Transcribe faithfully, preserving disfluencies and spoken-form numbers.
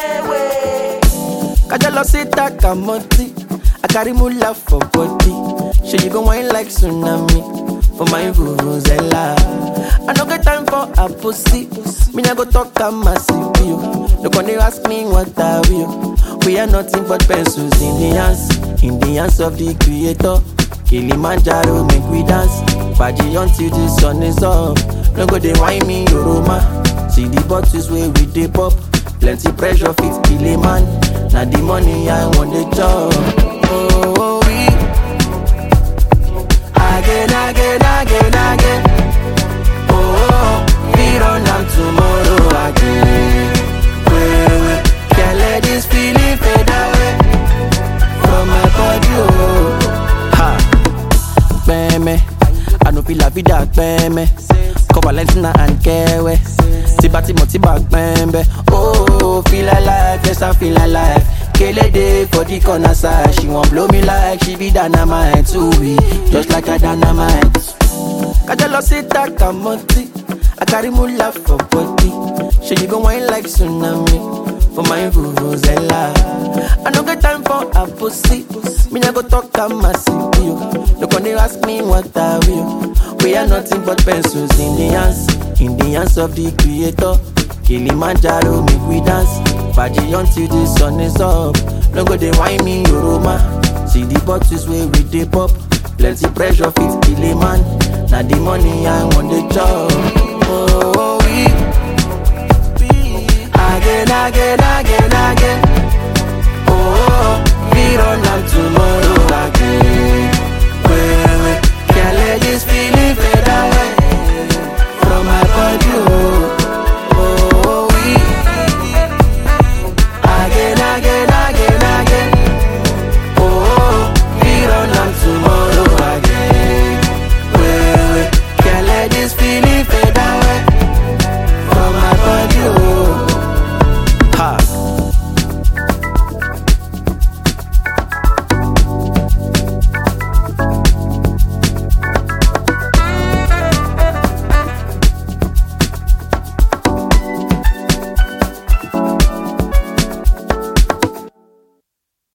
Kajalo sita kamoti, I carry mula for body. She you go wine like tsunami for my vuvuzela. I no get time for a pussy. Me nah go talk a massive you. Look when they ask me what I will. We are nothing but pencils in the hands, in the hands of the creator. Kilimanjaro make we dance, party until the sun is up. No go they wine me Yoroma. See the bottles where we dip up. Plenty pressure fit kill a man. Now the money I want the job. Oh, oh we again, again, again, again. Oh, oh, we run down tomorrow again. Wait, wait, can't let this feeling fade away from my body. Oh, ha, beme, I no feel la vida, beme. Cover Lentina and Kewe. Tibati motiba bembe. Oh, feel alive, yes I feel alive. Kele day for the corner side. She won't blow me like she be dynamite. Too we just like a dynamite. Kajalo sita kamoti, I carry mula for body. She you go wine like tsunami for my vuvuzela. I no get time for a pussy. Me nah go talk a massive you. Look when they ask me what I will. We are nothing but pencils in the hands, in the hands of the creator. Kilimanjaro make we dance, party until the sun is up. No go they wine me Yoroma. See the bottles where we dip up. Plenty pressure fit kill a man. Now the money I want the job. Oh, we again, again.